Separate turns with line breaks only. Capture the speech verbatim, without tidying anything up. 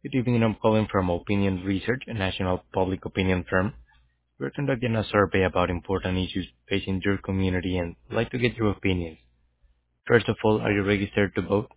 Good evening. I'm calling from Opinion Research, a national public opinion firm. We're conducting a survey about important issues facing your community and I'd like to get your opinions. First of all, are you registered to vote?